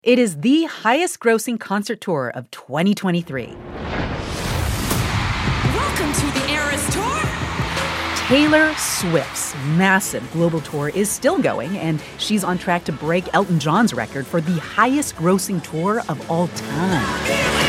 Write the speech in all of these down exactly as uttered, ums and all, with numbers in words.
It is the highest-grossing concert tour of twenty twenty-three. Welcome to the Eras Tour! Taylor Swift's massive global tour is still going, and she's on track to break Elton John's record for the highest-grossing tour of all time.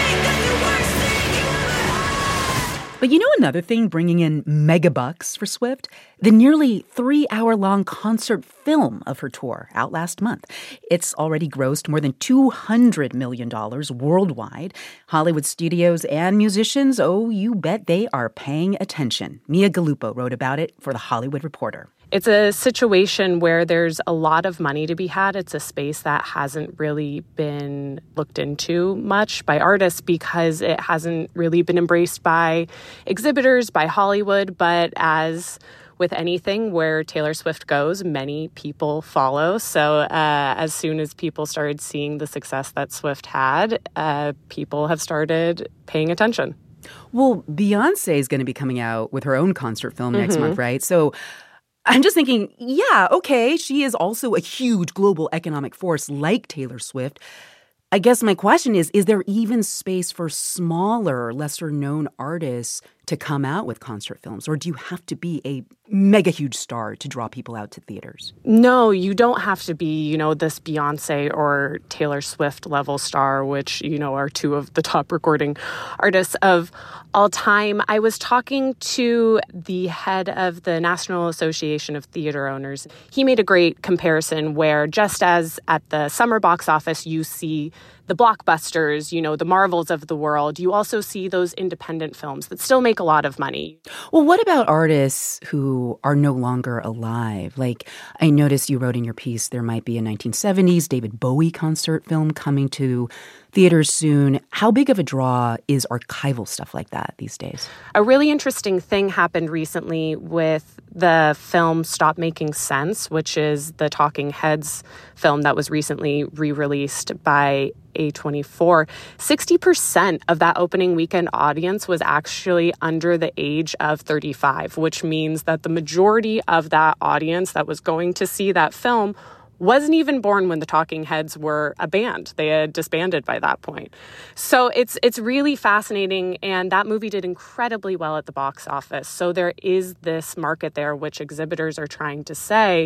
But you know another thing bringing in mega bucks for Swift? The nearly three-hour-long concert film of her tour out last month. It's already grossed more than two hundred million dollars worldwide. Hollywood studios and musicians, oh, you bet they are paying attention. Mia Gallupo wrote about it for The Hollywood Reporter. It's a situation where there's a lot of money to be had. It's a space that hasn't really been looked into much by artists because it hasn't really been embraced by exhibitors, by Hollywood. But as with anything where Taylor Swift goes, many people follow. So uh, as soon as people started seeing the success that Swift had, uh, people have started paying attention. Well, Beyonce is going to be coming out with her own concert film next mm-hmm. month, right? So I'm just thinking, yeah, okay, she is also a huge global economic force like Taylor Swift. I guess my question is, is there even space for smaller, lesser-known artists to come out with concert films? Or do you have to be a mega huge star to draw people out to theaters? No, you don't have to be, you know, this Beyonce or Taylor Swift level star, which, you know, are two of the top recording artists of all time. I was talking to the head of the National Association of Theater Owners. He made a great comparison where just as at the summer box office, you see the blockbusters, you know, the Marvels of the world, you also see those independent films that still make a lot of money. Well, what about artists who are no longer alive? Like, I noticed you wrote in your piece there might be a nineteen seventies David Bowie concert film coming to theaters soon. How big of a draw is archival stuff like that these days? A really interesting thing happened recently with the film Stop Making Sense, which is the Talking Heads film that was recently re-released by A twenty-four. sixty percent of that opening weekend audience was actually under the age of thirty-five, which means that the majority of that audience that was going to see that film wasn't even born when the Talking Heads were a band. They had disbanded by that point. So it's it's really fascinating, and that movie did incredibly well at the box office. So there is this market there which exhibitors are trying to say,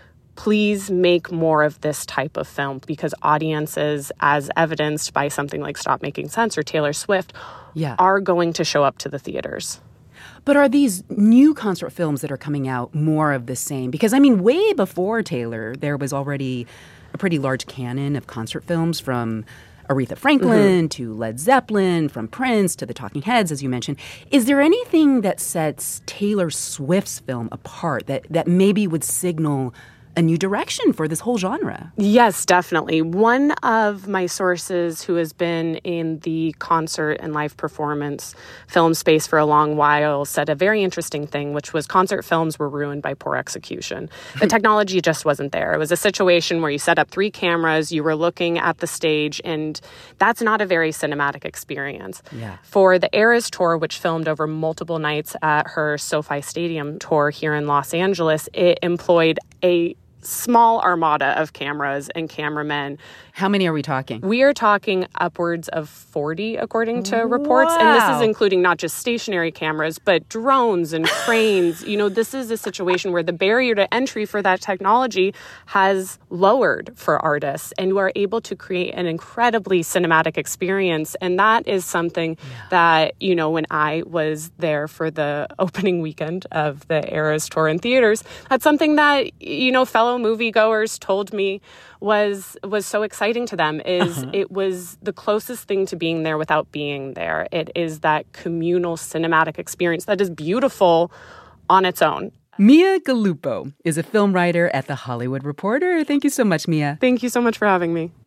please make more of this type of film, because audiences, as evidenced by something like Stop Making Sense or Taylor Swift, yeah. are going to show up to the theaters. But are these new concert films that are coming out more of the same? Because, I mean, way before Taylor, there was already a pretty large canon of concert films from Aretha Franklin mm-hmm. to Led Zeppelin, from Prince to the Talking Heads, as you mentioned. Is there anything that sets Taylor Swift's film apart that, that maybe would signal a new direction for this whole genre? Yes, definitely. One of my sources who has been in the concert and live performance film space for a long while said a very interesting thing, which was concert films were ruined by poor execution. The technology just wasn't there. It was a situation where you set up three cameras, you were looking at the stage, and that's not a very cinematic experience. Yeah. For the Eras Tour, which filmed over multiple nights at her SoFi Stadium tour here in Los Angeles, it employed a small armada of cameras and cameramen. How many are we talking? We are talking upwards of forty, according to reports. Wow. And this is including not just stationary cameras, but drones and cranes. You know, this is a situation where the barrier to entry for that technology has lowered for artists, and you are able to create an incredibly cinematic experience. And that is something yeah. that, you know, when I was there for the opening weekend of the Eras Tour in theaters, that's something that, you know, fellow moviegoers told me was was so exciting to them. Is uh-huh. It was the closest thing to being there without being there. It is that communal cinematic experience that is beautiful on its own. Mia Gallupo is a film writer at The Hollywood Reporter. Thank you so much, Mia. Thank you so much for having me.